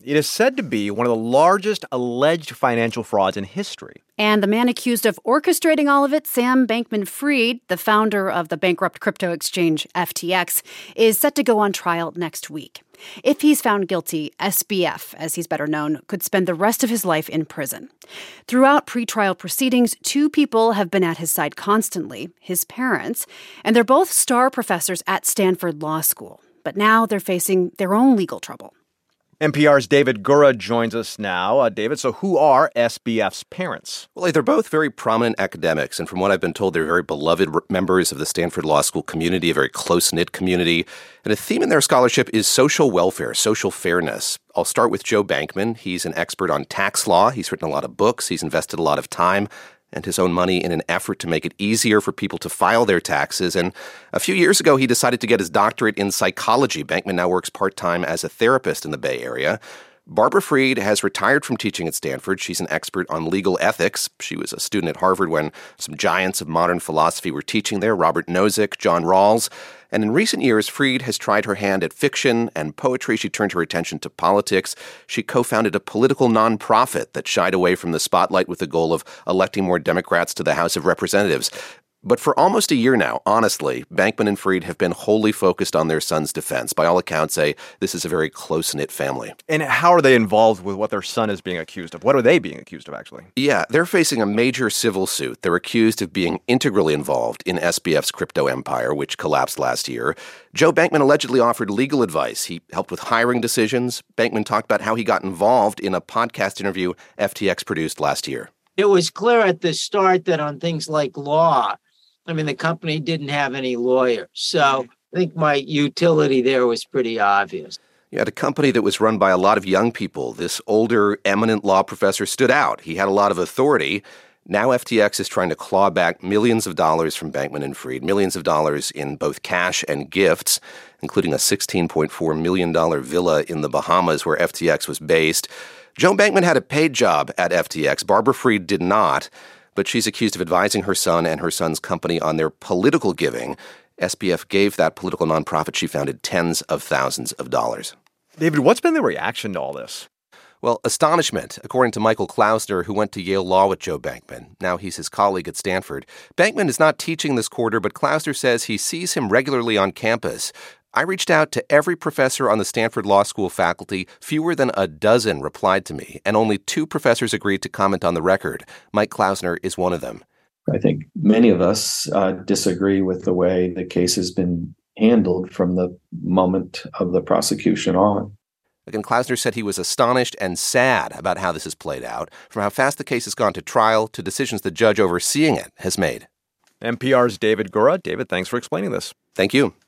It is said to be one of the largest alleged financial frauds in history. And the man accused of orchestrating all of it, Sam Bankman-Fried, the founder of the bankrupt crypto exchange FTX, is set to go on trial next week. If he's found guilty, SBF, as he's better known, could spend the rest of his life in prison. Throughout pretrial proceedings, two people have been at his side constantly, his parents, and they're both star professors at Stanford Law School. But now they're facing their own legal trouble. NPR's David Gura joins us now. David, so who are SBF's parents? Well, they're both very prominent academics, and from what I've been told, they're very beloved members of the Stanford Law School community, a very close-knit community. And a theme in their scholarship is social welfare, social fairness. I'll start with Joe Bankman. He's an expert on tax law. He's written a lot of books. He's invested a lot of time and his own money in an effort to make it easier for people to file their taxes. And a few years ago, he decided to get his doctorate in psychology. Bankman now works part-time as a therapist in the Bay Area. Barbara Fried has retired from teaching at Stanford. She's an expert on legal ethics. She was a student at Harvard when some giants of modern philosophy were teaching there, Robert Nozick, John Rawls. And in recent years, Fried has tried her hand at fiction and poetry. She turned her attention to politics. She co-founded a political nonprofit that shied away from the spotlight with the goal of electing more Democrats to the House of Representatives. But for almost a year now, honestly, Bankman and Fried have been wholly focused on their son's defense. By all accounts, this is a very close-knit family. And how are they involved with what their son is being accused of? What are they being accused of, actually? Yeah, they're facing a major civil suit. They're accused of being integrally involved in SBF's crypto empire, which collapsed last year. Joe Bankman allegedly offered legal advice. He helped with hiring decisions. Bankman talked about how he got involved in a podcast interview FTX produced last year. It was clear at the start that on things like law, the company didn't have any lawyers. So I think my utility there was pretty obvious. You had a company that was run by a lot of young people. This older, eminent law professor stood out. He had a lot of authority. Now FTX is trying to claw back millions of dollars from Bankman and Fried, millions of dollars in both cash and gifts, including a $16.4 million villa in the Bahamas where FTX was based. Joe Bankman had a paid job at FTX. Barbara Fried did not. But she's accused of advising her son and her son's company on their political giving. SBF gave that political nonprofit she founded tens of thousands of dollars. David, what's been the reaction to all this? Well, astonishment, according to Michael Klausner, who went to Yale Law with Joe Bankman. Now he's his colleague at Stanford. Bankman is not teaching this quarter, but Klausner says he sees him regularly on campus. I reached out to every professor on the Stanford Law School faculty. Fewer than a dozen replied to me, and only 2 professors agreed to comment on the record. Mike Klausner is one of them. I think many of us disagree with the way the case has been handled from the moment of the prosecution on. Again, Klausner said he was astonished and sad about how this has played out, from how fast the case has gone to trial to decisions the judge overseeing it has made. NPR's David Gura. David, thanks for explaining this. Thank you.